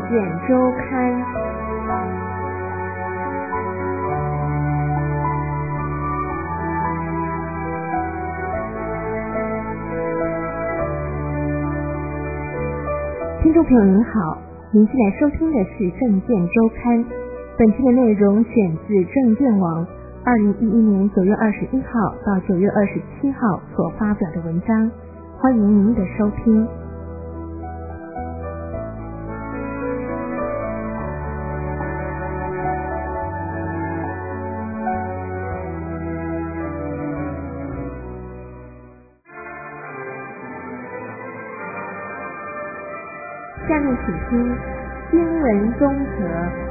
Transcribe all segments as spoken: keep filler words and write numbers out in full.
见周刊。听众朋友您好，您现在收听的是政见周刊，本期的内容选自政见网二零一一年九月二十一号到九月二十七号所发表的文章，欢迎您的收听。下面请听新闻综合。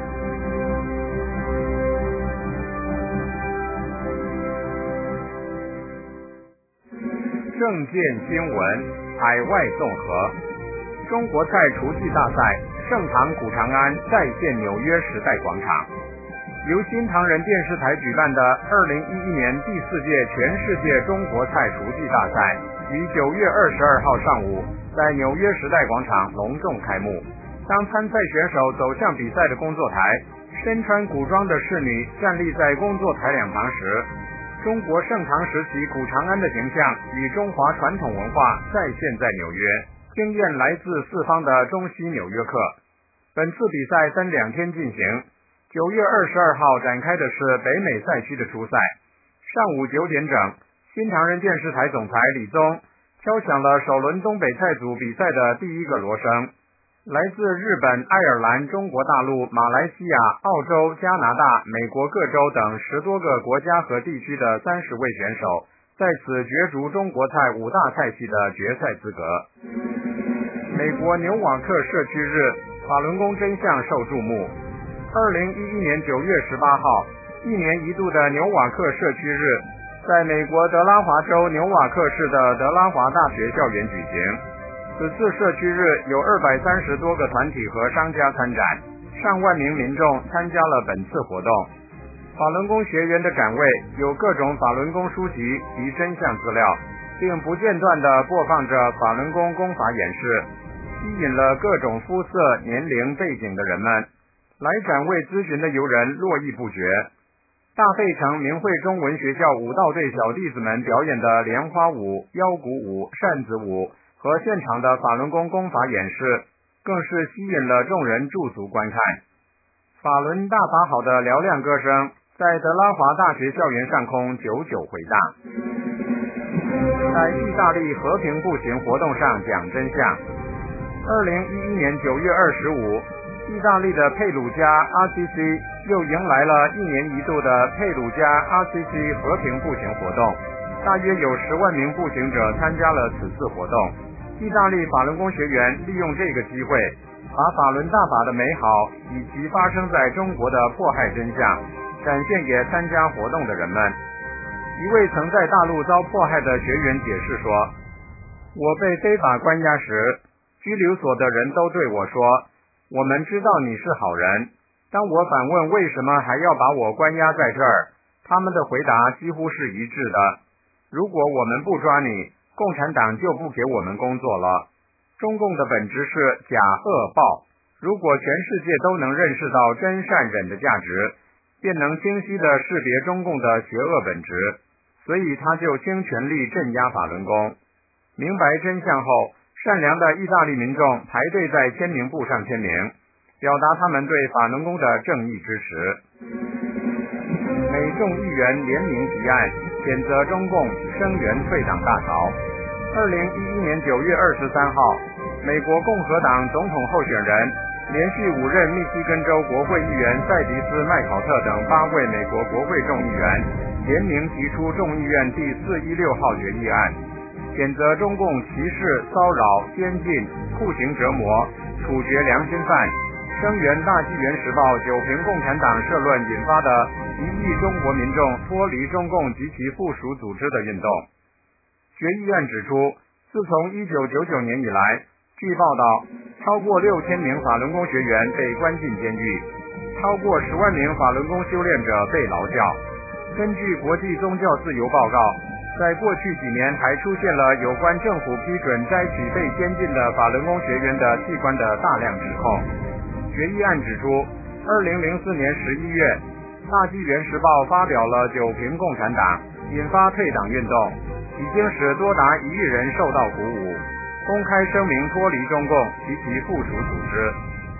政见新闻，海外综合。中国菜厨艺大赛，盛唐古长安再现纽约时代广场。由新唐人电视台举办的二零一一年第四届全世界中国菜厨艺大赛，于九月二十二号上午在纽约时代广场隆重开幕。当参赛选手走向比赛的工作台，身穿古装的侍女站立在工作台两旁时，中国盛唐时期古长安的形象与中华传统文化再现在纽约，惊艳来自四方的中西纽约客。本次比赛分两天进行，九月二十二号展开的是北美赛区的初赛。上午九点整，新唐人电视台总裁李宗敲响了首轮东北菜组比赛的第一个锣声。来自日本、爱尔兰、中国大陆、马来西亚、澳洲、加拿大、美国各州等十多个国家和地区的三十位选手在此角逐中国菜五大菜系的决赛资格。美国纽瓦克社区日，法轮功真相受注目。二零一一年九月十八号，一年一度的纽瓦克社区日在美国德拉华州纽瓦克市的德拉华大学校园举行。此次社区日有二百三十多个团体和商家参展，上万名民众参加了本次活动。法轮功学员的展位有各种法轮功书籍及真相资料，并不间断地播放着法轮功功法演示，吸引了各种肤色、年龄、背景的人们。来展位咨询的游人络绎不绝。大费城明慧中文学校舞蹈队小弟子们表演的莲花舞、腰鼓舞、扇子舞和现场的法轮功功法演示，更是吸引了众人驻足观看。法轮大法好的嘹亮歌声在德拉华大学校园上空久久回荡。在意大利和平步行活动上讲真相。二零一一年九月二十五，意大利的佩鲁加 R C C 又迎来了一年一度的佩鲁加 R C C 和平步行活动，大约有十万名步行者参加了此次活动。意大利法轮功学员利用这个机会，把法轮大法的美好以及发生在中国的迫害真相展现给参加活动的人们。一位曾在大陆遭迫害的学员解释说，我被非法关押时，拘留所的人都对我说，我们知道你是好人。当我反问为什么还要把我关押在这儿，他们的回答几乎是一致的，如果我们不抓你，共产党就不给我们工作了。中共的本质是假恶暴，如果全世界都能认识到真善忍的价值，便能清晰地识别中共的邪恶本质，所以他就倾全力镇压法轮功。明白真相后，善良的意大利民众排队在签名簿上签名，表达他们对法轮功的正义支持。美众议员联名提案谴责中共声援退党大潮。二零一一年九月二十三号，美国共和党总统候选人连续五任密西根州国会议员塞迪斯·麦考特等八位美国国会众议员联名提出众议院第四一六号决议案，谴责中共歧视、骚扰、监禁、酷刑折磨、处决良心犯，声援《大纪元时报》九评共产党社论引发的一亿中国民众脱离中共及其附属组织的运动。决议案指出，自从一九九九年以来，据报道，超过六千名法轮功学员被关进监狱，超过十万名法轮功修炼者被劳教。根据国际宗教自由报告，在过去几年还出现了有关政府批准摘取被监禁的法轮功学员的器官的大量指控。 决议案指出，二零零四年十一月，大纪元时报发表了九评共产党，引发退党运动，已经使多达一亿人受到鼓舞，公开声明脱离中共及其附属组织。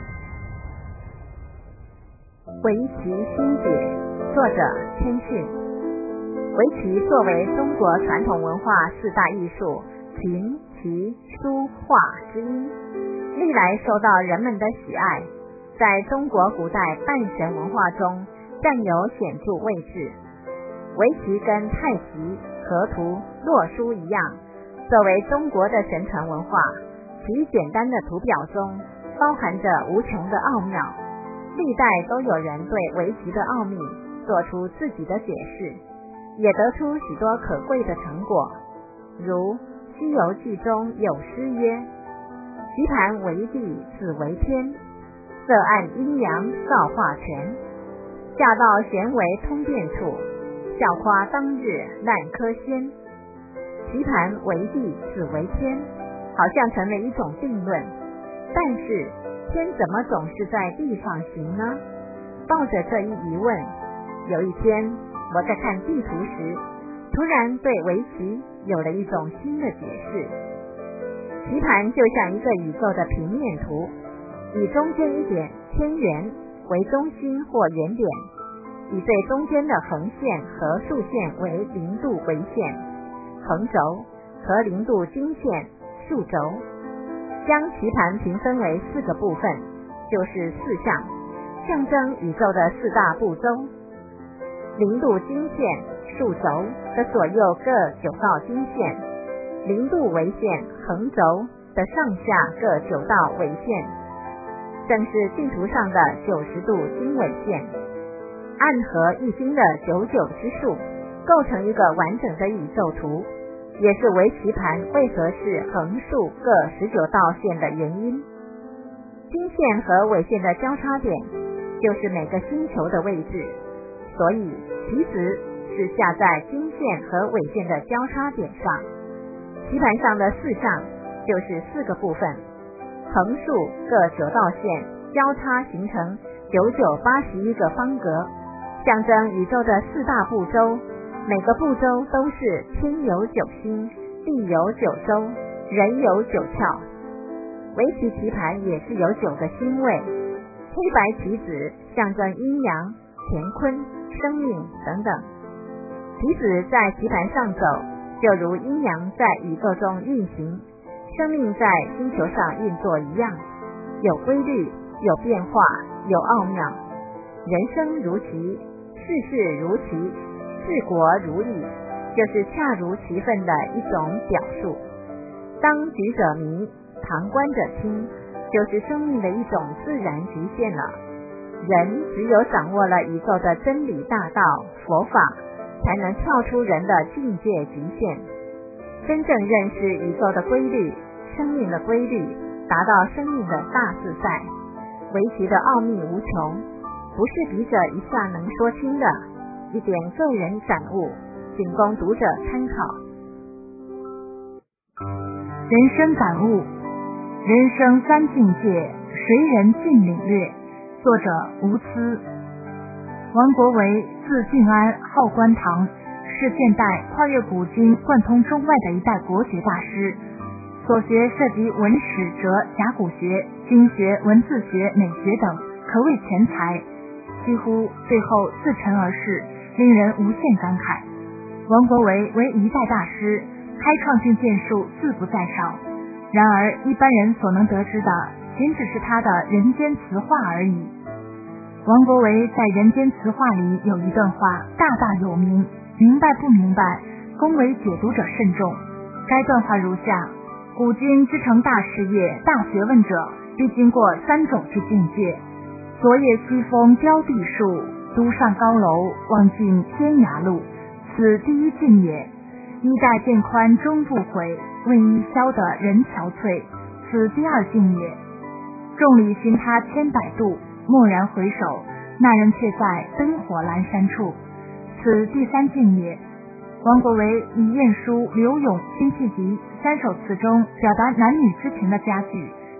围棋新解，作者谦逊。围棋作为中国传统文化四大艺术琴、棋、书、画之一，历来受到人们的喜爱，在中国古代半神文化中占有显著位置。围棋跟太极、河图、洛书一样，作为中国的神传文化，其简单的图表中包含着无穷的奥妙，历代都有人对围棋的奥秘做出自己的解释，也得出许多可贵的成果。如《西游记》中有诗曰：棋盘为地，子为天，色按阴阳造化全，下道玄为通变处，笑夸当日烂柯仙。棋盘为地，子为天，好像成了一种定论，但是天怎么总是在地上行呢？抱着这一疑问，有一天我在看地图时，突然对围棋有了一种新的解释。棋盘就像一个宇宙的平面图，以中间一点天元为中心或原点，以最中间的横线和竖线为零度为线，横轴和零度经线竖轴，将棋盘平分为四个部分，就是四象，象征宇宙的四大部洲。零度经线竖轴的左右各九道经线，零度为线横轴的上下各九道纬线，正是地图上的九十度经纬线，暗合易经的九九之数，构成一个完整的宇宙图，也是围棋盘为何是横竖各十九道线的原因。经线和纬线的交叉点就是每个星球的位置，所以棋子是下在经线和纬线的交叉点上。棋盘上的四象就是四个部分，横竖各九道线交叉形成九九八十一个方格，象征宇宙的四大部洲，每个部洲都是天有九星，地有九州，人有九窍。围棋棋盘也是有九个星位，黑白棋子象征阴阳、乾坤、生命等等。棋子在棋盘上走，就如阴阳在宇宙中运行，生命在星球上运作一样，有规律，有变化，有奥妙。人生如棋，世事如棋，治国如理，就是恰如其分的一种表述。当局者迷，旁观者清，就是生命的一种自然局限了。人只有掌握了宇宙的真理大道佛法，才能跳出人的境界局限，真正认识宇宙的规律，生命的规律，达到生命的大自在。围棋的奥秘无穷，不是笔者一下能说清的，一点个人感悟，仅供读者参考。 人生感悟，人生三境界，谁人尽领略。作者吴思。王国维字敬安，号观堂，是现代跨越古今、贯通中外的一代国学大师。所学涉及文史哲、甲骨学、经学、文字学、美学等，可谓全才。几乎最后自沉而逝，令人无限感慨。王国维为一代大师，开创性建树自不在少。然而一般人所能得知的，仅只是他的人间词话而已。王国维在人间词话里有一段话大大有名，明白不明白，恭维解读者慎重。该段话如下：古今之成大事业、大学问者，必经过三种之境界。昨夜西风凋碧树，独上高楼，望尽天涯路，此第一境也。衣带渐宽终不悔，为伊消得人憔悴，此第二境也。众里寻他千百度，蓦然回首，那人却在灯火阑珊处，此第三境也。王国维以晏殊、柳永、辛弃疾三首词中表达男女之情的佳句，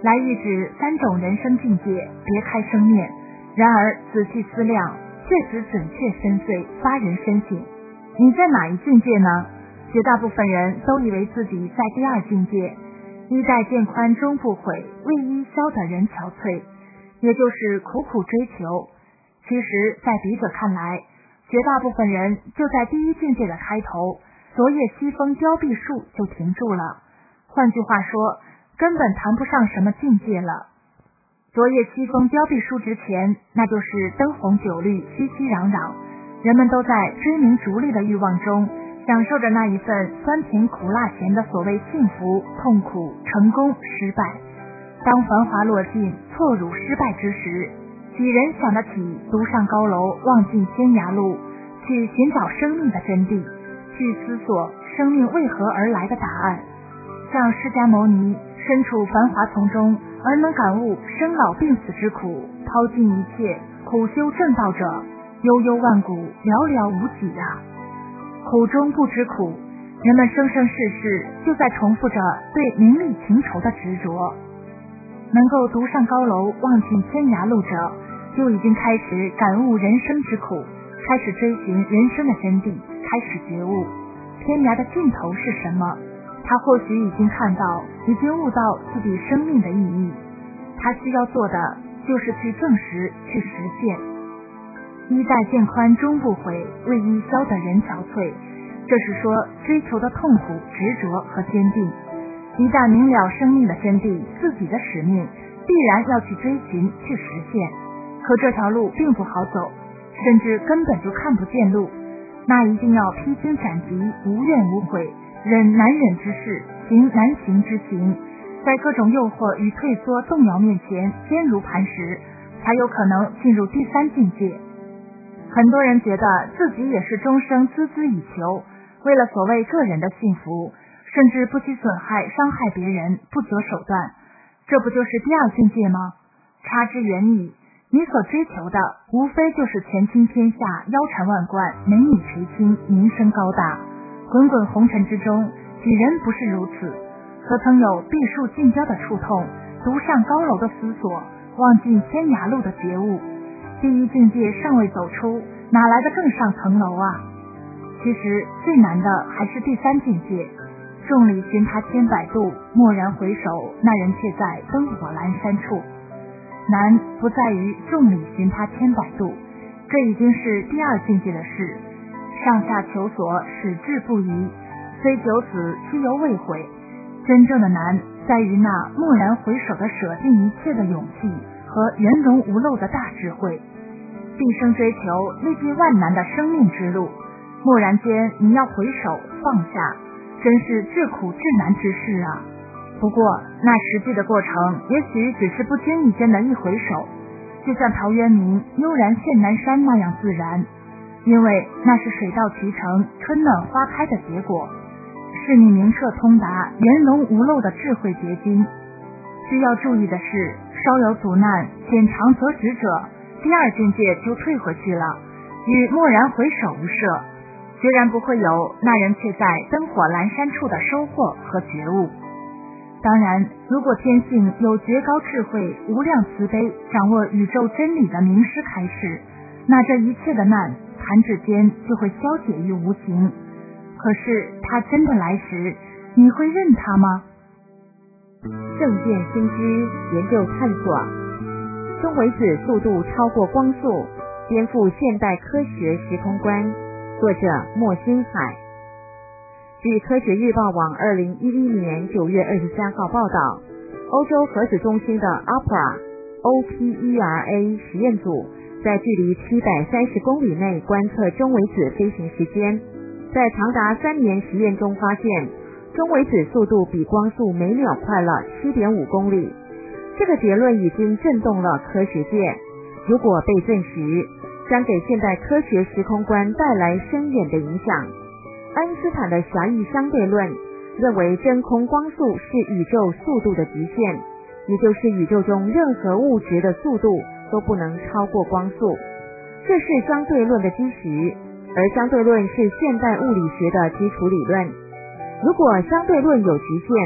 来喻指三种人生境界，别开生面。然而仔细思量，确实准确深邃，发人深省。你在哪一境界呢？绝大部分人都以为自己在第二境界，衣带渐宽终不悔，为伊消得人憔悴，也就是苦苦追求。其实在笔者看来，绝大部分人就在第一境界的开头，昨夜西风凋碧树就停住了。换句话说，根本谈不上什么境界了。昨夜西风凋碧树之前，那就是灯红酒绿，熙熙攘攘，人们都在追名逐利的欲望中，享受着那一份酸甜苦辣咸的所谓幸福、痛苦、成功、失败。当繁华落尽，错辱失败之时，几人想得起独上高楼，望尽天涯路，去寻找生命的真谛，去思索生命为何而来的答案。像释迦牟尼身处繁华丛中，而能感悟生老病死之苦，抛尽一切，苦修正道者，悠悠万古，寥寥无几啊！苦中不知苦，人们生生世世就在重复着对名利情仇的执着。能够独上高楼，望尽天涯路者，就已经开始感悟人生之苦，开始追寻人生的真谛，开始觉悟天涯的尽头是什么。他或许已经看到，已经悟到自己生命的意义。他需要做的就是去证实，去实现。衣带渐宽终不悔，为伊消得人憔悴。这是说追求的痛苦、执着和坚定。一旦明了生命的真谛，自己的使命，必然要去追寻，去实现。可这条路并不好走，甚至根本就看不见路。那一定要披荆斩棘，无怨无悔，忍难忍之事，行难行之行，在各种诱惑与退缩动摇面前坚如磐石，才有可能进入第三境界。很多人觉得自己也是终生孜孜以求，为了所谓个人的幸福，甚至不惜损害伤害别人，不择手段，这不就是第二境界吗？差之远矣。你所追求的无非就是权倾天下，腰缠万贯，美女垂青，名声高大。滚滚红尘之中，几人不是如此？何曾有碧树竞标的触痛，独上高楼的思索，望尽天涯路的觉悟？第一境界尚未走出，哪来的更上层楼啊？其实最难的还是第三境界。众里寻他千百度，蓦然回首，那人却在灯火阑珊处。难不在于众里寻他千百度，这已经是第二境界的事。上下求索，矢志不移，虽九死其犹未悔。真正的难在于那蓦然回首的舍尽一切的勇气和圆融无漏的大智慧。毕生追求历尽万难的生命之路，蓦然间你要回首放下，真是至苦至难之事啊！不过那实际的过程也许只是不经意间的一回首，就像陶渊明悠然见南山那样自然，因为那是水到渠成，春暖花开的结果，是你明澈通达、圆融无漏的智慧结晶。需要注意的是，稍有阻难，浅尝辄止者，第二境界就退回去了，与蓦然回首无涉，决然不会有那人却在灯火阑珊处的收获和觉悟。当然，如果天性有绝高智慧、无量慈悲，掌握宇宙真理的名师开示，那这一切的难弹指间就会消解于无形。可是他真的来时，你会认他吗？ 正见新知研究探索，中微子速度超过光速，颠覆现代科学时空观。作者莫新海。据科学日报网二零一一年九月二十三号报道，欧洲核子中心的 OPERA O P E R A 实验组在距离七百三十公里内观测中微子飞行时间，在长达三年实验中发现，中微子速度比光速每秒快了 七点五公里。这个结论已经震动了科学界，如果被证实，将给现代科学时空观带来深远的影响。爱因斯坦的狭义相对论认为，真空光速是宇宙速度的极限，也就是宇宙中任何物质的速度都不能超过光速，这是相对论的基石，而相对论是现代物理学的基础理论。如果相对论有局限，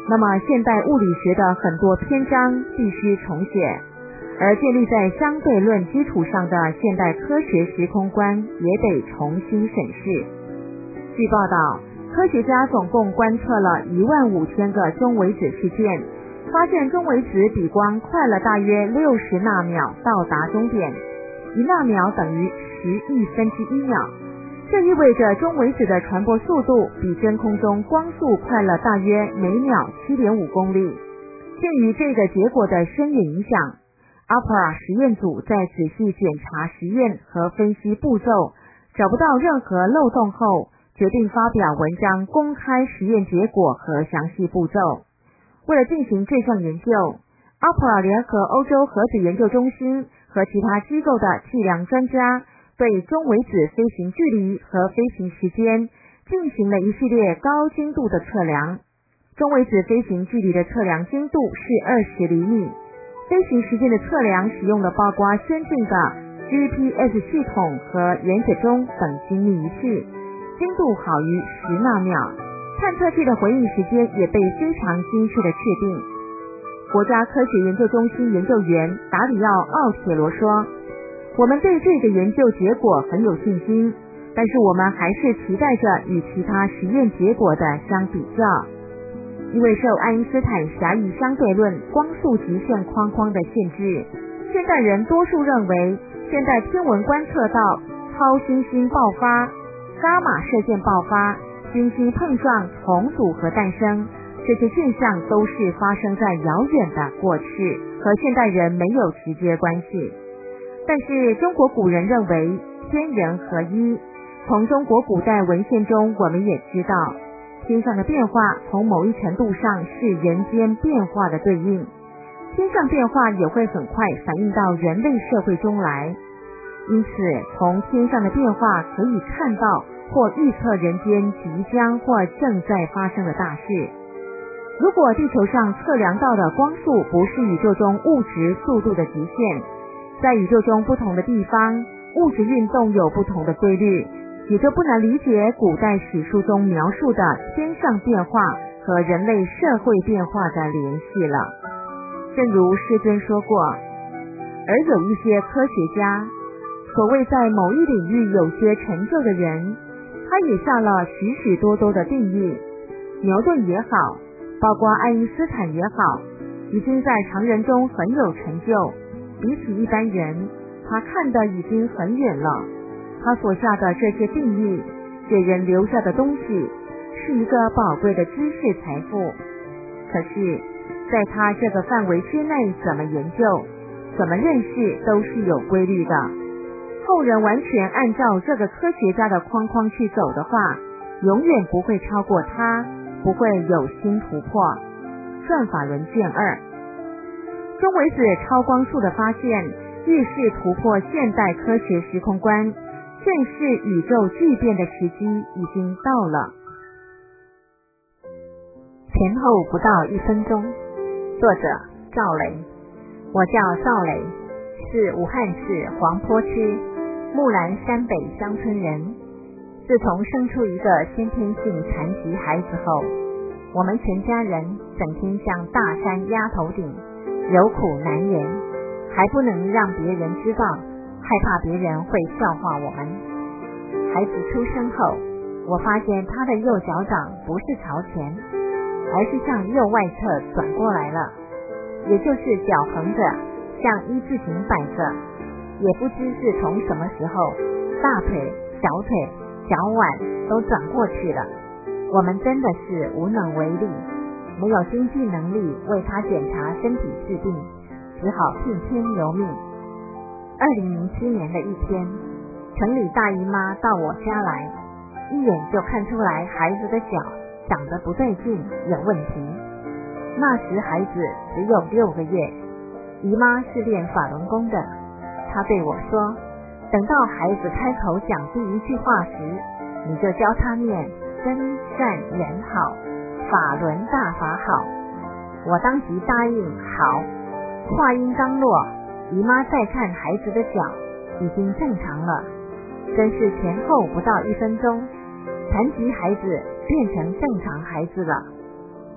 那么现代物理学的很多篇章必须重写，而建立在相对论基础上的现代科学时空观也得重新审视。据报道，科学家总共观测了一万五千个中微子事件，发现中微子比光快了大约六十纳秒到达终点，一纳秒等于十亿分之一秒，这意味着中微子的传播速度比真空中光速快了大约每秒 七点五公里。鉴于这个结果的深远影响，阿普尔实验组在仔细检查实验和分析步骤，找不到任何漏洞后，决定发表文章公开实验结果和详细步骤。为了进行这项研究，阿普尔联合欧洲核子研究中心和其他机构的计量专家对中微子飞行距离和飞行时间进行了一系列高精度的测量。中微子飞行距离的测量精度是二十厘米，飞行时间的测量使用了包括先进的 G P S 系统和原子钟等精密仪器，精度好于十纳秒，探测器的回应时间也被非常精确的确定。国家科学研究中心研究员达里奥·奥铁罗说，我们对这个研究结果很有信心，但是我们还是期待着与其他实验结果的相比较。因为受爱因斯坦狭义相对论光速极限框框的限制，现代人多数认为现代天文观测到超新星爆发、伽马射线爆发、星星碰撞、重组和诞生，这些现象都是发生在遥远的过去，和现代人没有直接关系。但是中国古人认为天人合一，从中国古代文献中我们也知道，天上的变化从某一程度上是人间变化的对应，天上变化也会很快反映到人类社会中来。因此从天上的变化可以看到或预测人间即将或正在发生的大事。如果地球上测量到的光速不是宇宙中物质速度的极限，在宇宙中不同的地方，物质运动有不同的规律，也就不难理解古代史书中描述的天上变化和人类社会变化的联系了。正如师尊说过，而有一些科学家，所谓在某一领域有些成就的人，他也下了许许多多的定义。牛顿也好，包括爱因斯坦也好，已经在常人中很有成就，比起一般人，他看得已经很远了。他所下的这些定义，给人留下的东西，是一个宝贵的知识财富。可是在他这个范围之内，怎么研究，怎么认识，都是有规律的。后人完全按照这个科学家的框框去走的话，永远不会超过他，不会有新突破。算法人卷二，中微子超光速的发现，预示突破现代科学时空观，正是宇宙巨变的时机已经到了。前后不到一分钟。作者赵雷，我叫赵雷，是武汉市黄坡区木兰山北乡村人。自从生出一个先天性残疾孩子后，我们全家人整天像大山压头顶，有苦难言，还不能让别人知道，害怕别人会笑话我们。孩子出生后，我发现他的右脚掌不是朝前，而是向右外侧转过来了，也就是脚横着，像一字形摆着。也不知是从什么时候，大腿、小腿、脚腕都转过去了。我们真的是无能为力，没有经济能力为他检查身体治病，只好听天由命。二零零七年的一天，城里大姨妈到我家来，一眼就看出来孩子的脚长得不对劲，有问题。那时孩子只有六个月，姨妈是练法轮功的，她对我说，等到孩子开口讲第一句话时，你就教他念真善人好，法轮大法好。我当即答应好。话音刚落，姨妈再看孩子的脚已经正常了，真是前后不到一分钟，残疾孩子变成正常孩子了。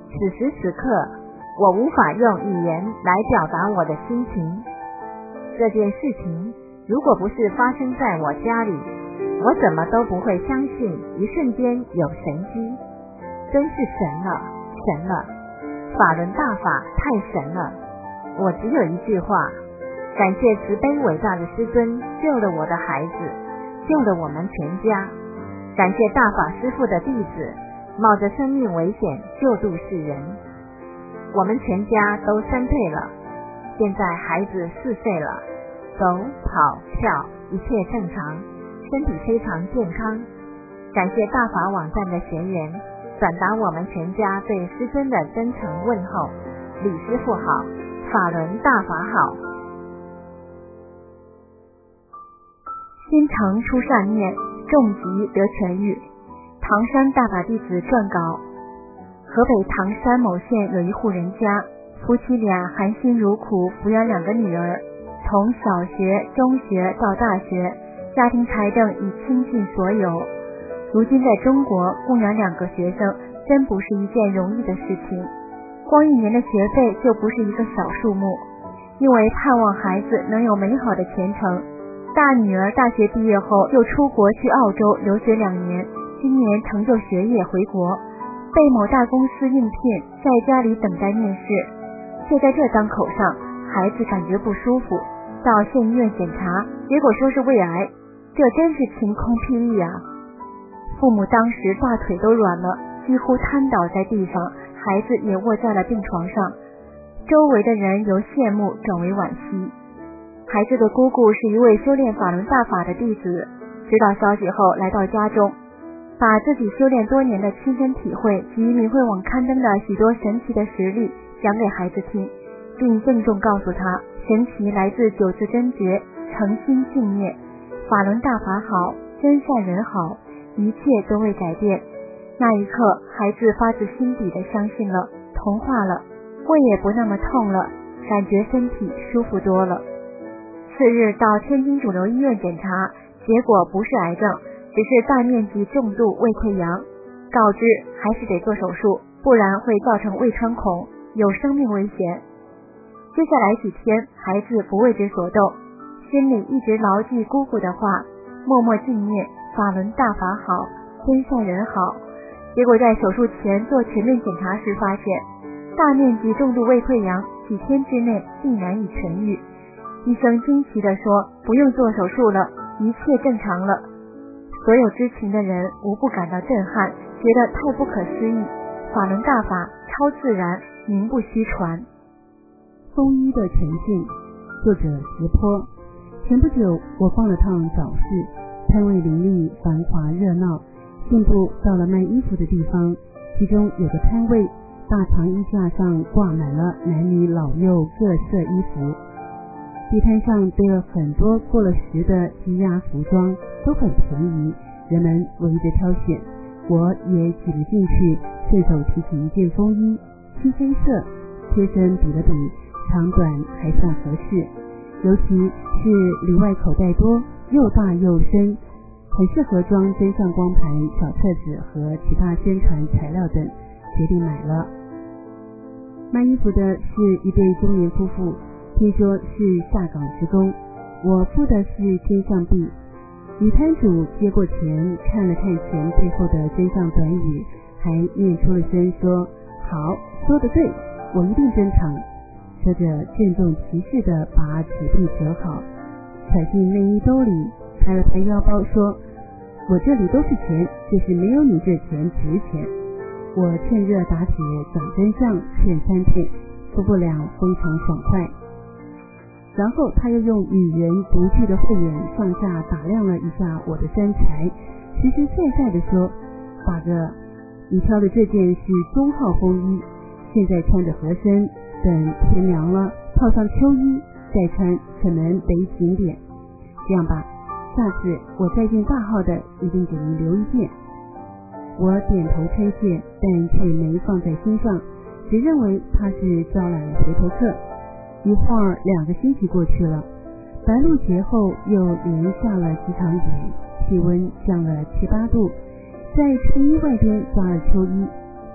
此时此刻，我无法用语言来表达我的心情。这件事情如果不是发生在我家里，我怎么都不会相信一瞬间有神机。真是神了，神了，法轮大法太神了。我只有一句话，感谢慈悲伟大的师尊救了我的孩子，救了我们全家。感谢大法师父的弟子冒着生命危险救度世人。我们全家都三岁了，现在孩子四岁了，走跑跳一切正常，身体非常健康。感谢大法网站的学员转达我们全家对师尊的真诚问候。李师父好，法轮大法好。心诚出善念，重疾得痊愈。唐山大法弟子撰稿。河北唐山某县有一户人家，夫妻俩含辛茹苦抚养两个女儿，从小学、中学到大学，家庭财政已倾尽所有。如今在中国供养两个学生真不是一件容易的事情，光一年的学费就不是一个小数目。因为盼望孩子能有美好的前程，大女儿大学毕业后就出国去澳洲留学两年，今年成就学业回国，被某大公司应聘，在家里等待面试。就在这当口上，孩子感觉不舒服，到县医院检查，结果说是胃癌，这真是晴空霹雳啊！父母当时大腿都软了，几乎瘫倒在地上，孩子也卧在了病床上。周围的人由羡慕转为惋惜。孩子的姑姑是一位修炼法轮大法的弟子，知道消息后来到家中，把自己修炼多年的亲身体会及明慧网刊登的许多神奇的实例讲给孩子听，并郑重告诉他，神奇来自九字真诀，诚心敬念，法轮大法好，真善人好，一切都会改变。那一刻，孩子发自心底的相信了，同化了，胃也不那么痛了，感觉身体舒服多了。次日到天津主流医院检查，结果不是癌症，只是大面积重度胃溃疡，告知还是得做手术，不然会造成胃穿孔，有生命危险。接下来几天，孩子不为之所动，心里一直牢记姑姑的话，默默敬念法轮大法好，真善人好。结果在手术前做全面检查时发现，大面积重度胃溃疡几天之内竟然已痊愈。医生惊奇地说，不用做手术了，一切正常了。所有知情的人无不感到震撼，觉得太不可思议，法轮大法超自然，名不虚传。 风衣的诚信，作者石坡。前不久我逛了趟早市，摊位林立，繁华热闹，进步到了卖衣服的地方，其中有个摊位，大长衣架上挂满了男女老幼各色衣服，地摊上堆了很多过了时的积压服装，都很便宜，人们围着挑选，我也挤了进去，顺手提起一件风衣，漆黑色，贴身比了比，长短还算合适，尤其是里外口袋多，又大又深，很适合装真相光盘、小册子和其他宣传材料等，决定买了。卖衣服的是一对中年夫妇，听说是下岗职工，我付的是真相币。女摊主接过钱，看了看钱背后的真相短语，还念出了声说，好，说得对，我一定珍藏。说着郑重其事地把纸币折好，揣进内衣兜里，拍了拍腰包说，我这里都是钱，就是没有你这钱值钱。我趁热打铁讲真相，骗三骗，夫妇俩非常爽快。然后他又用女人独具的慧眼上下打量了一下我的身材，实实在在地说，大哥，你挑的这件是中号风衣，现在穿着合身，等天凉了套上秋衣再穿可能得紧点，这样吧，下次我再件大号的一定给您留一件。我点头称谢，但却没放在心上，只认为他是招揽了回头客。一会儿两个星期过去了，白露节后又连下了几场雨，气温降了七八度，在春衣外边加了秋衣，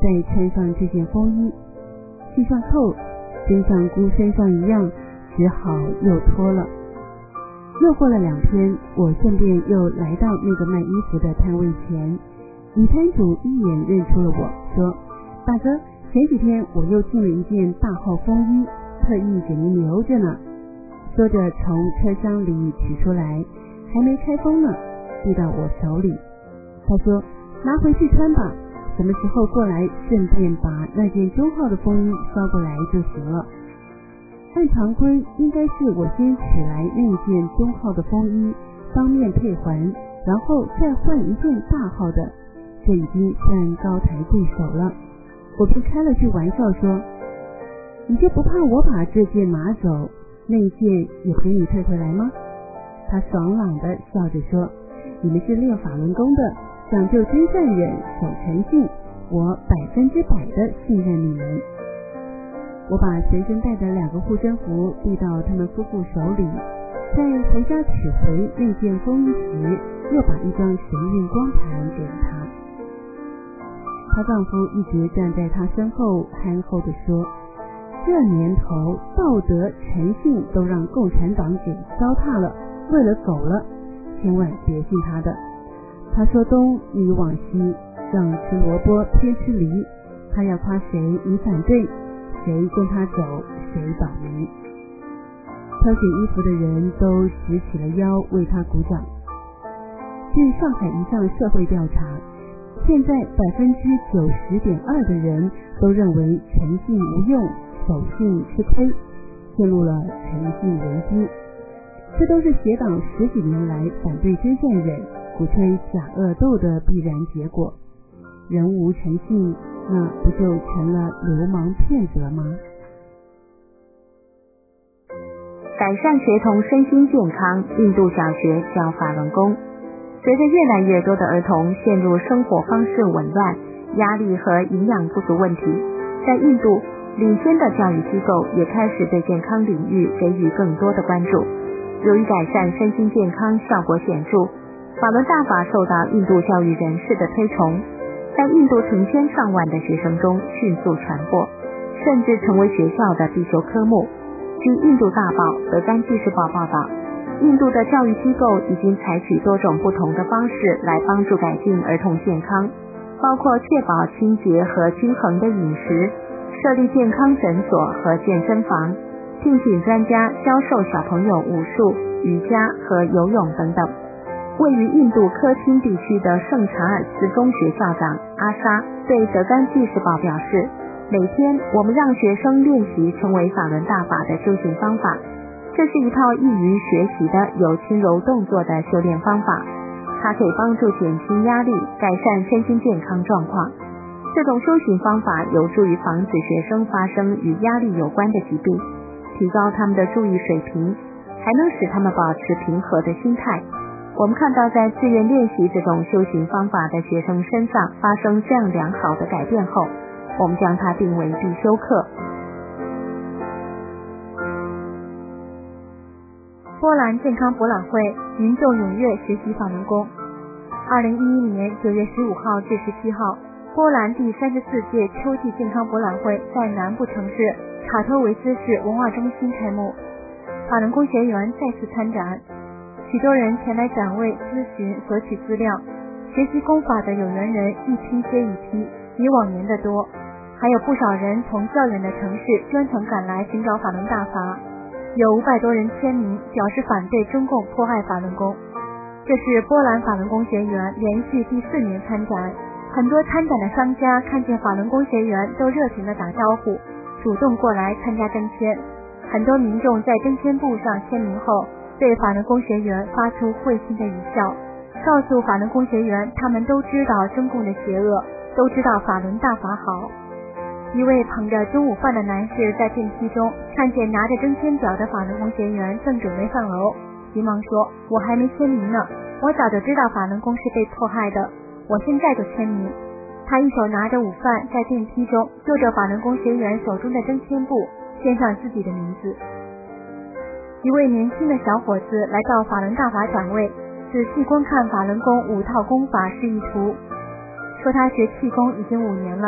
再穿上这件风衣，系上扣，真像孤身上一样，只好又脱了。又过了两天，我顺便又来到那个卖衣服的摊位前，女摊主一眼认出了我，说：大哥，前几天我又进了一件大号风衣，特意给您留着呢。说着从车厢里取出来，还没开封呢，递到我手里。他说：拿回去穿吧，什么时候过来顺便把那件中号的风衣捎过来就行了。按常规应该是我先取来那件中号的风衣当面配还，然后再换一件大号的，这已经算高抬贵手了。我便开了句玩笑说：你就不怕我把这件拿走，那件也陪你退回来吗？他爽朗地笑着说：你们是练法轮功的，讲究真善忍，守诚信，我百分之百的信任你们。我把随身带的两个护身符递到他们夫妇手里，在回家取回那件风衣时，又把一张神韵光盘给了他。她丈夫一直站在她身后，憨厚地说：这年头道德诚信都让共产党给糟蹋了，喂了狗了，千万别信他的。他说东你往西，让吃萝卜偏吃梨，他要夸谁你反对，谁跟他走谁倒霉。挑选衣服的人都直起了腰为他鼓掌。据上海一项社会调查，现在百分之九十点二的人都认为诚信无用，守信吃亏，陷入了诚信危机。这都是邪党十几年来反对真善忍，鼓吹假恶斗的必然结果。人无诚信，那不就成了流氓骗子了吗？ 改善学童身心健康，印度小学教法轮功。随着越来越多的儿童陷入生活方式紊乱、压力和营养不足问题，在印度，领先的教育机构也开始对健康领域给予更多的关注。由于改善身心健康效果显著，法轮大法受到印度教育人士的推崇，在印度成千上万的学生中迅速传播，甚至成为学校的必修科目。据印度大报《德干纪事报》报道，印度的教育机构已经采取多种不同的方式来帮助改进儿童健康，包括确保清洁和均衡的饮食，设立健康诊所和健身房，聘请专家教授小朋友武术、瑜伽和游泳等等。位于印度科钦地区的圣查尔斯中学校长阿莎对德干纪事报表示，每天我们让学生练习成为法轮大法的修行方法，这是一套易于学习的有轻柔动作的修炼方法，它可以帮助减轻压力，改善身心健康状况。这种修行方法有助于防止学生发生与压力有关的疾病，提高他们的注意水平，还能使他们保持平和的心态。我们看到在自愿练习这种修行方法的学生身上发生这样良好的改变后，我们将它定为必修课。 波兰健康博览会，民众踊跃学习法轮功。二零一一年九月十五号至十七号，波兰第三十四届秋季健康博览会在南部城市卡托维斯市文化中心开幕，法轮功学员再次参展，许多人前来展位咨询索取资料，学习功法的有缘人一批接一批，比往年的多，还有不少人从较远的城市专程赶来寻找法轮大法，有五百多人签名表示反对中共迫害法轮功。这是波兰法轮功学员连续第四年参展，很多参展的商家看见法轮功学员都热情地打招呼，主动过来参加征签。很多民众在征签簿上签名后，对法轮功学员发出会心的一笑，告诉法轮功学员他们都知道中共的邪恶，都知道法轮大法好。一位捧着中午饭的男士在电梯中看见拿着征签表的法轮功学员正准备上楼，急忙说：我还没签名呢，我早就知道法轮功是被迫害的，我现在就签名。他一手拿着午饭，在电梯中就着法轮功学员手中的征签簿签上自己的名字。一位年轻的小伙子来到法轮大法展位，仔细观看法轮功五套功法示意图，说他学气功已经五年了，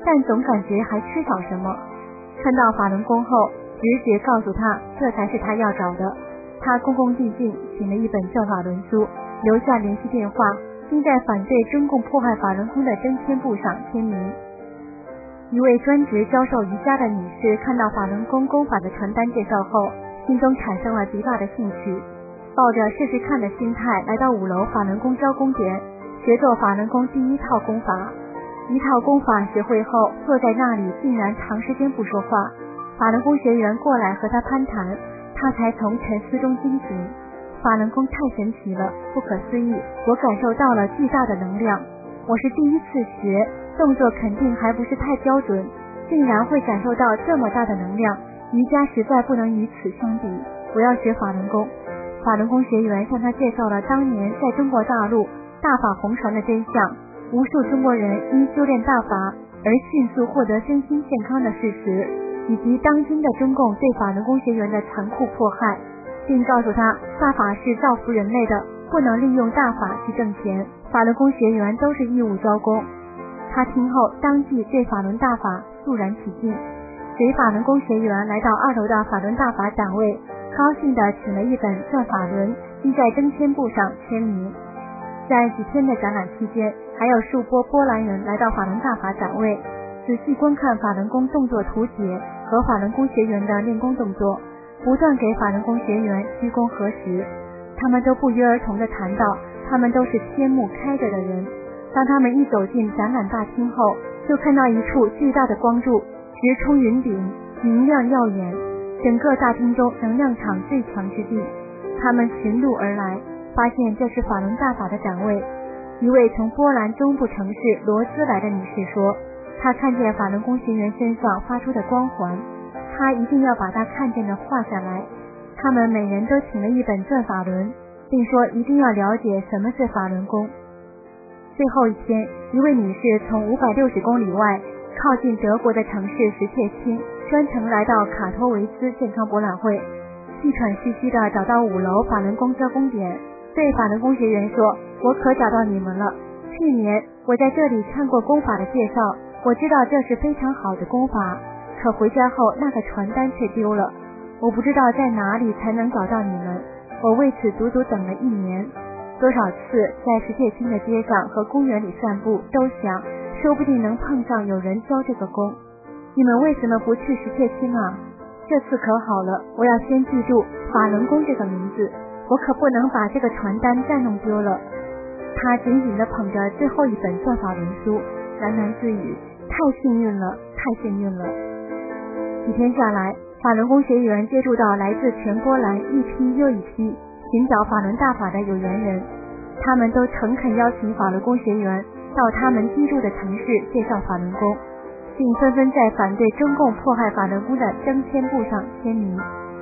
但总感觉还缺少什么。看到法轮功后，直觉告诉他这才是他要找的。他恭恭敬敬请了一本教法轮书，留下联系电话，并在反对中共破坏法轮功的征签簿上签名。一位专职教授瑜伽的女士看到法轮功功法的传单介绍后，心中产生了极大的兴趣，抱着试试看的心态来到五楼法轮功教功点，学做法轮功第一套功法。一套功法学会后，坐在那里竟然长时间不说话。法轮功学员过来和他攀谈，他才从沉思中惊醒。法轮功太神奇了，不可思议，我感受到了巨大的能量。我是第一次学，动作肯定还不是太标准，竟然会感受到这么大的能量，瑜伽实在不能与此相比。我要学法轮功。法轮功学员向他介绍了当年在中国大陆大法红传的真相，无数中国人因修炼大法而迅速获得身心健康的事实，以及当今的中共对法轮功学员的残酷迫害，并告诉他大法是造福人类的，不能利用大法去挣钱，法轮功学员都是义务交功。他听后当即对法轮大法肃然起敬，随法轮功学员来到二楼的法轮大法展位，高兴地取了一本转法轮，并在征签簿上签名。在几天的展览期间，还有数波波兰人来到法轮大法展位，仔细观看法轮功动作图解和法轮功学员的练功动作，不断给法轮功学员鞠躬核实。他们都不约而同地谈到，他们都是天目开着的人。当他们一走进展览大厅后，就看到一处巨大的光柱直冲云顶，明亮耀眼，整个大厅中能量场最强之地。他们寻路而来，发现这是法轮大法的展位。一位从波兰中部城市罗兹来的女士说，她看见法轮功学员身上发出的光环，她一定要把她看见的画下来。他们每人都请了一本转法轮，并说一定要了解什么是法轮功。最后一天，一位女士从五百六十公里外靠近德国的城市石切青，专程来到卡托维斯健康博览会，气喘吁吁地找到五楼法轮功教功点，对法轮功学员说，我可找到你们了。去年我在这里看过功法的介绍，我知道这是非常好的功法，可回家后那个传单却丢了，我不知道在哪里才能找到你们。我为此足足等了一年，多少次在石切青的街上和公园里散步，都想说不定能碰上有人教这个功。你们为什么不去石切青啊？这次可好了，我要先记住法轮功这个名字，我可不能把这个传单再弄丢了。他紧紧地捧着最后一本转法轮书，喃喃自语，太幸运了，太幸运了。几天下来，法轮功学员接触到来自全波兰一批又一批寻找法轮大法的有缘人，他们都诚恳邀请法轮功学员到他们居住的城市介绍法轮功，并纷纷在反对中共迫害法轮功的征签簿上签名。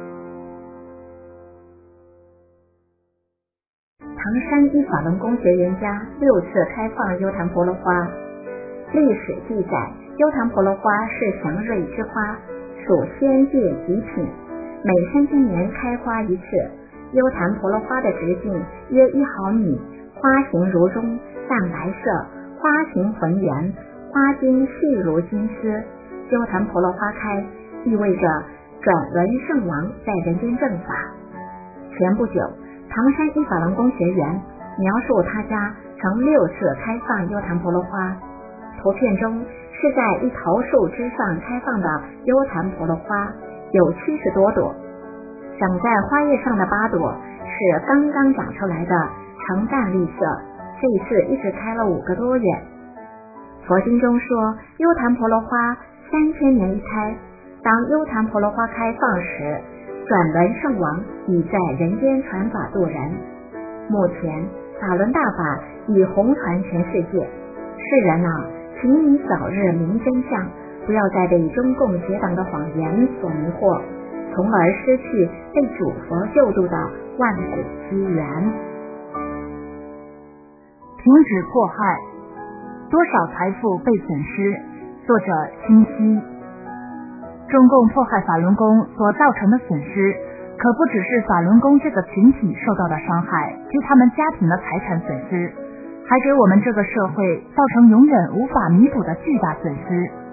唐山一法轮功学员家六次开放优昙婆罗花。历史记载，优昙婆罗花是祥瑞之花，属仙界极品，每三千年开花一次。优昙婆罗花的直径约一毫米，花形如钟，淡白色，花形浑圆，花茎细如金丝。优昙婆罗花开，意味着转轮圣王在人间正法。前不久，唐山一法轮功学员描述他家曾六次开放优昙婆罗花，图片中是在一桃树枝上开放的优昙婆罗花，有七十多朵，长在花叶上的八朵是刚刚长出来的呈淡绿色，这一次一直开了五个多月。佛经中说，优昙婆罗花三千年一开，当优昙婆罗花开放时，转轮圣王已在人间传法度人。目前法轮大法已红传全世界，世人啊，请你早日明真相，不要再被中共结党的谎言所迷惑，从而失去被主佛救度的万古机缘。 停止迫害，多少财富被损失？作者清晰。中共迫害法轮功所造成的损失，可不只是法轮功这个群体受到的伤害，及他们家庭的财产损失，还给我们这个社会造成永远无法弥补的巨大损失。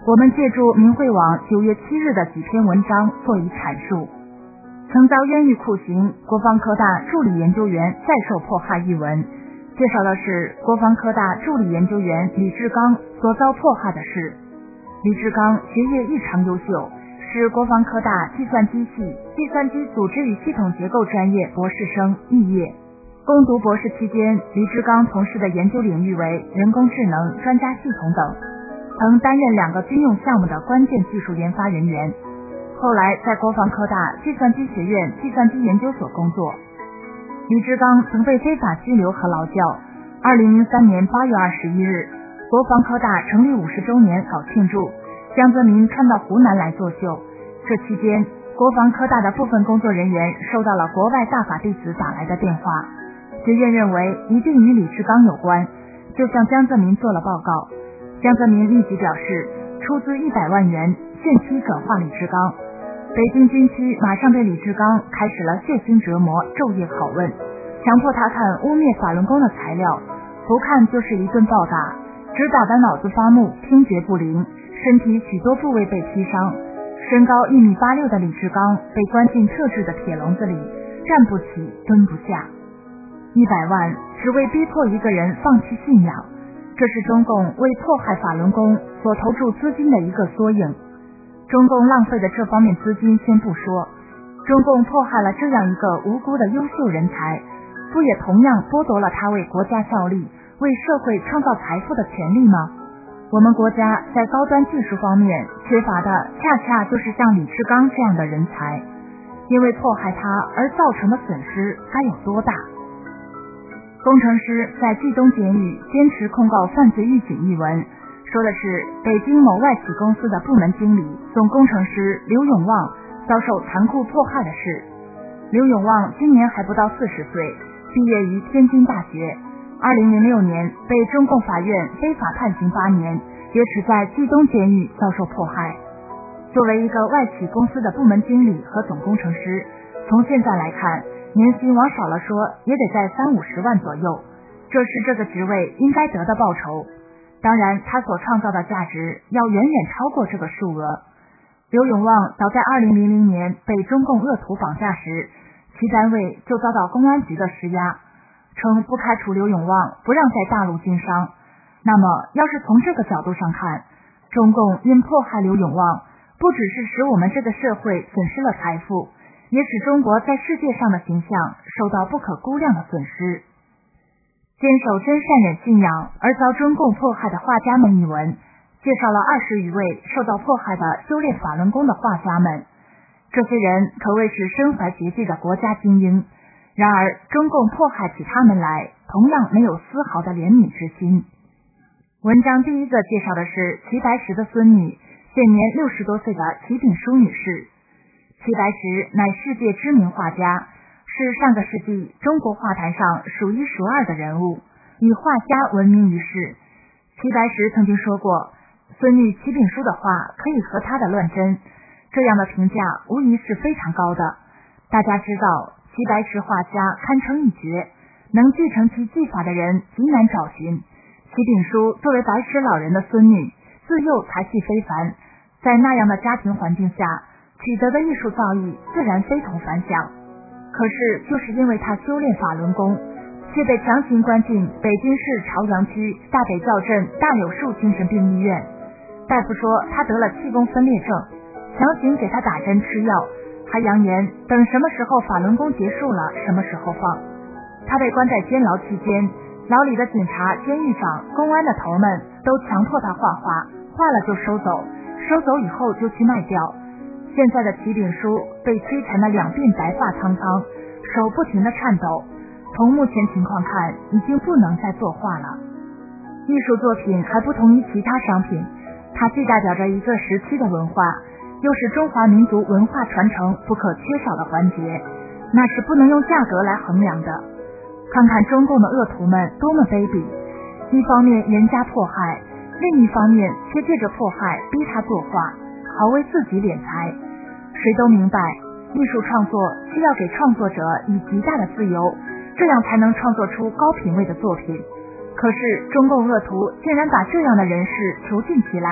我们借助明慧网九月七日的几篇文章做以阐述。曾遭冤狱酷刑，国防科大助理研究员再受迫害一文，介绍的是国防科大助理研究员李志刚所遭迫害的事。李志刚学业异常优秀，是国防科大计算机系计算机组织与系统结构专业博士生肄业。攻读博士期间，李志刚从事的研究领域为人工智能、专家系统等，曾担任两个军用项目的关键技术研发人员。后来在国防科大计算机学院计算机研究所工作。李志刚曾被非法拘留和劳教。二零零三年八月二十一日，国防科大成立五十周年搞庆祝，江泽民窜到湖南来作秀。这期间，国防科大的部分工作人员收到了国外大法弟子打来的电话，学院认为一定与李志刚有关，就向江泽民做了报告。江泽民立即表示出资一百万元，限期转化李志刚。北京军区马上对李志刚开始了血腥折磨，昼夜拷问，强迫他看污蔑法轮功的材料，不看就是一顿暴打，只打得脑子发木，听觉不灵，身体许多部位被劈伤。身高一米八六的李志刚被关进特制的铁笼子里，站不起，蹲不下。一百万只为逼迫一个人放弃信仰，这是中共为迫害法轮功所投注资金的一个缩影。中共浪费的这方面资金先不说，中共迫害了这样一个无辜的优秀人才，不也同样剥夺了他为国家效力、为社会创造财富的权利吗？我们国家在高端技术方面缺乏的恰恰就是像李志刚这样的人才，因为迫害他而造成的损失该有多大？工程师在冀东监狱坚持控告犯罪预警一文，说的是北京某外企公司的部门经理、总工程师刘永旺遭受残酷迫害的事。刘永旺今年还不到四十岁，毕业于天津大学，二零零六年被中共法院非法判刑八年，也只在冀东监狱遭受迫害。作为一个外企公司的部门经理和总工程师，从现在来看，年薪往少了说也得在三五十万左右，这是这个职位应该得的报酬。当然他所创造的价值要远远超过这个数额。刘永旺早在二零零零年被中共恶徒绑架时，其单位就遭到公安局的施压，称不开除刘永旺，不让在大陆经商。那么要是从这个角度上看，中共因迫害刘永旺，不只是使我们这个社会损失了财富，也使中国在世界上的形象受到不可估量的损失。坚守真善忍信仰而遭中共迫害的画家们一文，介绍了二十余位受到迫害的修炼法轮功的画家们。这些人可谓是身怀绝技的国家精英，然而中共迫害起他们来，同样没有丝毫的怜悯之心。文章第一个介绍的是齐白石的孙女，现年六十多岁的齐炳淑女士。齐白石乃世界知名画家，是上个世纪中国画坛上数一数二的人物，以画家闻名于世。齐白石曾经说过，孙女齐炳淑的画可以和他的乱真，这样的评价无疑是非常高的。大家知道，齐白石画家堪称一绝，能继承其技法的人极难找寻。齐炳淑作为白石老人的孙女，自幼才气非凡，在那样的家庭环境下取得的艺术造诣自然非同凡响。可是就是因为他修炼法轮功，却被强行关进北京市朝阳区大北窖镇大柳树精神病医院。大夫说他得了气功分裂症，强行给他打针吃药，还扬言等什么时候法轮功结束了什么时候放。他被关在监牢期间，牢里的警察、监狱长、公安的头们都强迫他画画，画了就收走，收走以后就去卖掉。现在的齐炳淑被摧残的两鬓白发苍苍，手不停地颤抖，从目前情况看，已经不能再作画了。艺术作品还不同于其他商品，它既代表着一个时期的文化，又是中华民族文化传承不可缺少的环节，那是不能用价格来衡量的。看看中共的恶徒们多么卑鄙，一方面严加迫害，另一方面却借着迫害逼他作画，好为自己敛财。谁都明白，艺术创作需要给创作者以极大的自由，这样才能创作出高品位的作品。可是中共恶徒竟然把这样的人士囚禁起来，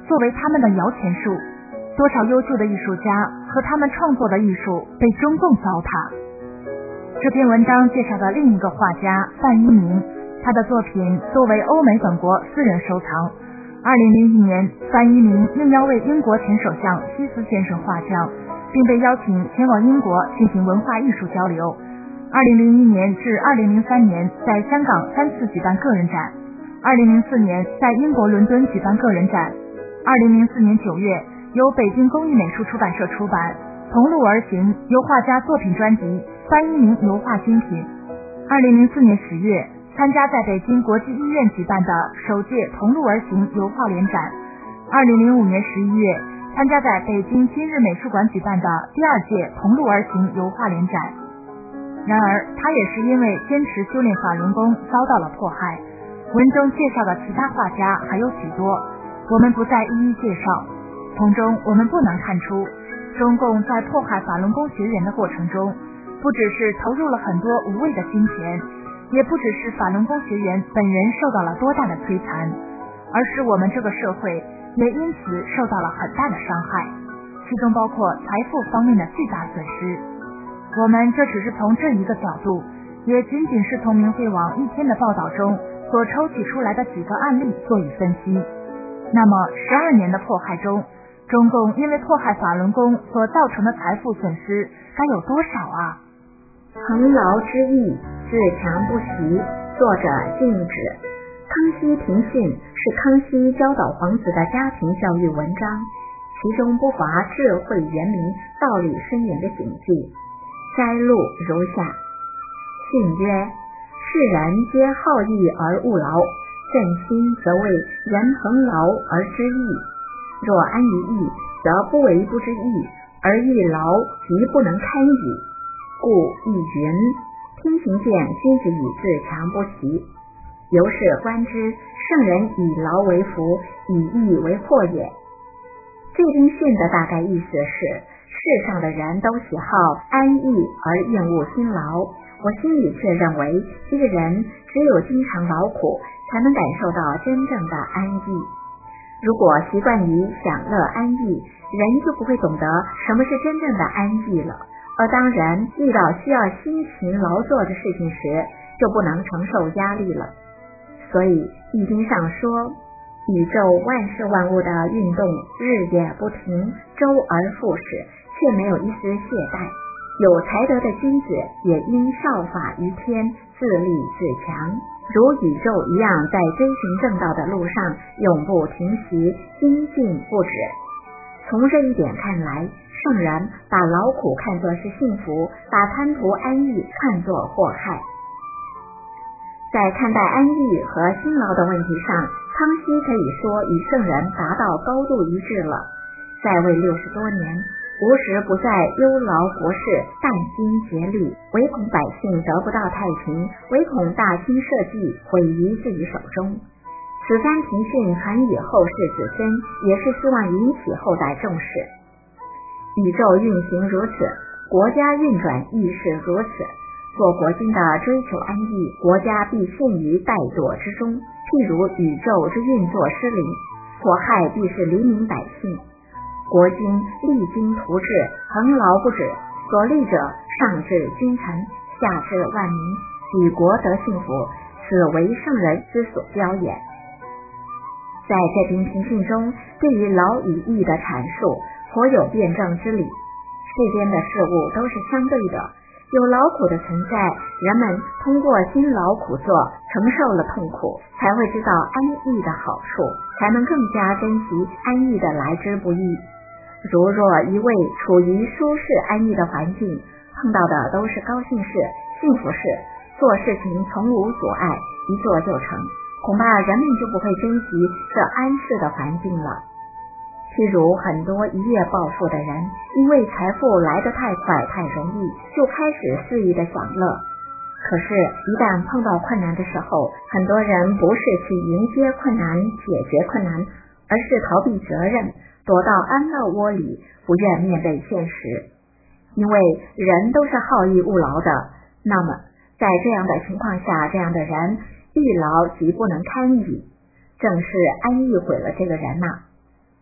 作为他们的摇钱树，多少优秀的艺术家和他们创作的艺术被中共糟蹋。这篇文章介绍的另一个画家范一鸣，他的作品多为欧美等国私人收藏。二零零一年，范一鸣应邀为英国前首相希斯先生画像，并被邀请前往英国进行文化艺术交流。二零零一年至二零零三年在香港三次举办个人展，二零零四年在英国伦敦举办个人展。二零零四年九月，由北京工艺美术出版社出版《同路而行》油画家作品专辑《范一鸣油画精品》。二零零四年十月，参加在北京国际医院举办的首届《同路而行》油画联展。二零零五年十一月，参加在北京今日美术馆举办的第二届《同路而行》油画联展。然而，他也是因为坚持修炼法轮功遭到了迫害。文中介绍的其他画家还有许多，我们不再一一介绍。从中我们不难看出，中共在迫害法轮功学员的过程中，不只是投入了很多无谓的金钱，也不只是法轮功学员本人受到了多大的摧残，而是我们这个社会也因此受到了很大的伤害，其中包括财富方面的巨大损失。我们这只是从这一个角度，也仅仅是从明慧网一天的报道中所抽取出来的几个案例做以分析。那么十二年的迫害中，中共因为迫害法轮功所造成的财富损失该有多少啊？ 恒劳之役，自强不息。作者禁止。康熙庭训是康熙教导皇子的家庭教育文章，其中不乏智慧严明、道理深远的警句。摘录如下：训曰：世人皆好逸而恶劳，正心则为人恒劳而知义。若安于逸，则不为不知义，而欲劳即不能堪与。故亦云：天行健，君子以自强不息。由是观之，圣人以劳为福，以逸为祸也。这篇训的大概意思是，世上的人都喜好安逸而厌恶辛劳，我心里却认为，一个人只有经常劳苦，才能感受到真正的安逸。如果习惯于享乐安逸，人就不会懂得什么是真正的安逸了。而当人遇到需要辛勤劳作的事情时，就不能承受压力了。所以易经上说，宇宙万事万物的运动日夜不停，周而复始，却没有一丝懈怠。有才德的君子也应效法于天，自立自强，如宇宙一样，在追寻正道的路上永不停息，精进不止。从这一点看来，圣人把劳苦看作是幸福，把贪图安逸看作祸害。在看待安逸和辛劳的问题上，康熙可以说与圣人达到高度一致了。在位六十多年，无时不在忧劳国事，殚精竭虑，唯恐百姓得不到太平，唯恐大清社稷毁于自己手中。此番庭训传与后世子孙，也是希望引起后代重视。宇宙运行如此，国家运转亦是如此。做国君的追求安逸，国家必陷于怠惰之中。譬如宇宙之运作失灵，所害必是黎民百姓。国君励精图治，恒劳不止，所虑者上至君臣，下至万民，举国得幸福，此为圣人之所标也。在这篇庭训中，对于劳与逸的阐述颇有辩证之理。世间的事物都是相对的，有劳苦的存在，人们通过辛劳苦作承受了痛苦，才会知道安逸的好处，才能更加珍惜安逸的来之不易。如若一味处于舒适安逸的环境，碰到的都是高兴事、幸福事，做事情从无阻碍，一做就成，恐怕人们就不会珍惜这安适的环境了。譬如很多一夜暴富的人，因为财富来得太快太容易，就开始肆意的享乐。可是一旦碰到困难的时候，很多人不是去迎接困难解决困难，而是逃避责任，躲到安乐窝里，不愿面对现实。因为人都是好逸恶劳的，那么在这样的情况下，这样的人欲劳即不能堪与，正是安逸毁了这个人呐、啊。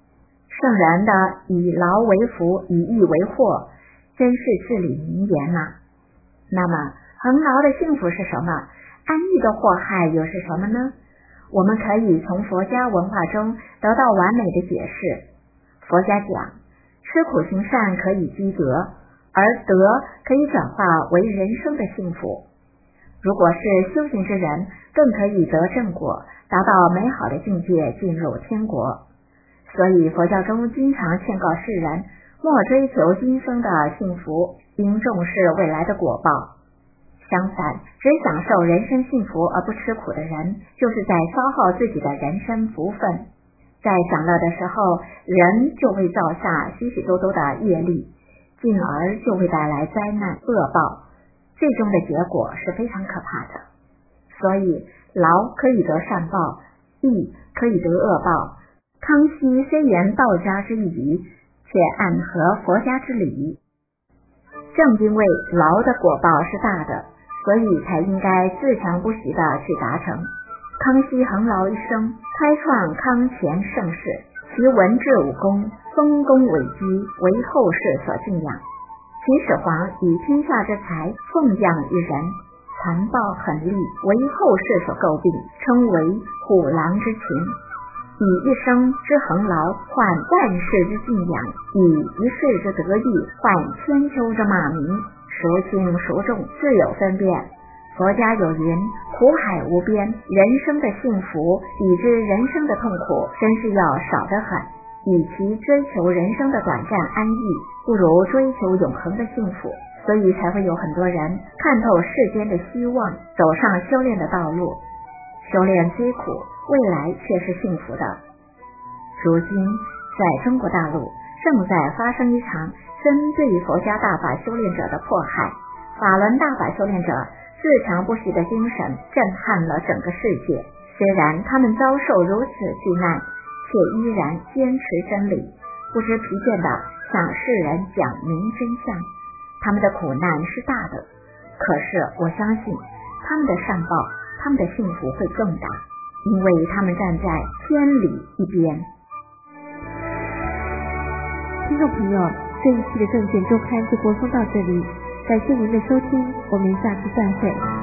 圣人的以劳为福，以义为祸，真是至理名言呐、啊。那么恒劳的幸福是什么？安逸的祸害又是什么呢？我们可以从佛家文化中得到完美的解释。佛家讲，吃苦行善可以积德，而德可以转化为人生的幸福。如果是修行之人，更可以得正果，达到美好的境界，进入天国。所以佛教中经常劝告世人，莫追求今生的幸福，应重视未来的果报。相反，只享受人生幸福而不吃苦的人，就是在消耗自己的人生福分。在享乐的时候，人就会造下许许多多的业力，进而就会带来灾难恶报，最终的结果是非常可怕的。所以劳可以得善报，义可以得恶报。康熙虽言道家之宜，却暗合佛家之理。正因为劳的果报是大的，所以才应该自强不息地去达成。康熙恒劳一生，开创康乾盛世，其文治武功，丰功伟绩，为后世所敬仰。秦始皇以天下之才奉养一人，残暴狠戾，为后世所诟病，称为虎狼之秦。以一生之恒劳换万世之敬仰，以一世之得意换千秋之骂名，孰轻孰重，自有分辨。佛家有云，苦海无边，人生的幸福比之人生的痛苦真是要少得很。与其追求人生的短暂安逸，不如追求永恒的幸福。所以才会有很多人看透世间的希望，走上修炼的道路。修炼虽苦，未来却是幸福的。如今在中国大陆正在发生一场针对佛家大法修炼者的迫害。法轮大法修炼者自强不息的精神震撼了整个世界，虽然他们遭受如此巨难，却依然坚持真理，不知疲倦地向世人讲明真相。他们的苦难是大的，可是我相信他们的善报，他们的幸福会更大，因为他们站在天理一边。 听众朋友，这一期的证券周刊就播送到这里，感谢您的收听，我们下期再会。